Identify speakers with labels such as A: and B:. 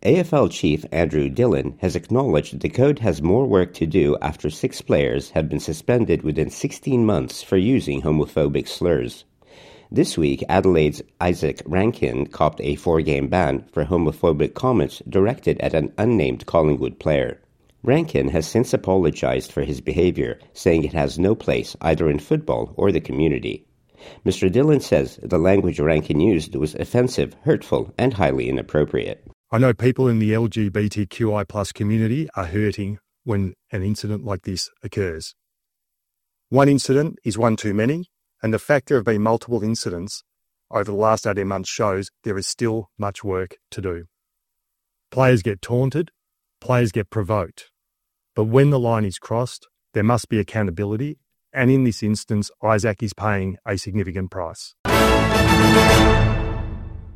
A: AFL chief Andrew Dillon has acknowledged the code has more work to do after 6 players have been suspended within 16 months for using homophobic slurs. This week, Adelaide's Isaac Rankin copped a 4-game ban for homophobic comments directed at an unnamed Collingwood player. Rankin has since apologized for his behavior, saying it has no place either in football or the community. Mr. Dillon says the language Rankin used was offensive, hurtful, and highly inappropriate.
B: I know people in the LGBTQI+ community are hurting when an incident like this occurs. One incident is one too many, and the fact there have been multiple incidents over the last 18 months shows there is still much work to do. Players get taunted, players get provoked, but when the line is crossed, there must be accountability, and in this instance, Isaac is paying a significant price.